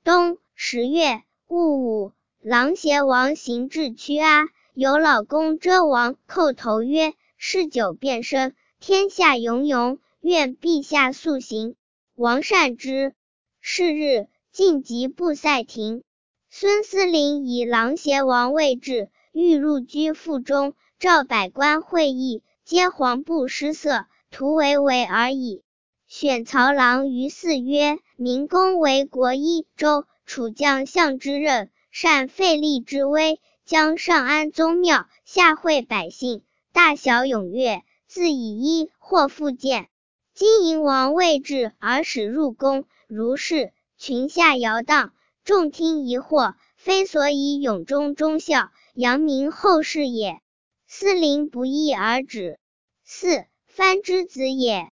冬10月戊午，琅邪王行至曲阿，有老公遮王叩头曰：嗜酒变生，天下永永，愿陛下速行。王善之。是日，晋及布塞庭。孙思陵以琅邪王未至，欲入居腹中，召百官会议，皆黄布失色，徒为而已。选曹郎于寺曰：明公为国一州，楚将相之任，善废立之威，将上安宗庙，下惠百姓，大小踊跃，自以一或复见。今迎王未至而使入宫，如是，群下摇荡，众听疑惑，非所以永忠忠孝，扬名后世也。思陵不义而止。4. 藩之子也。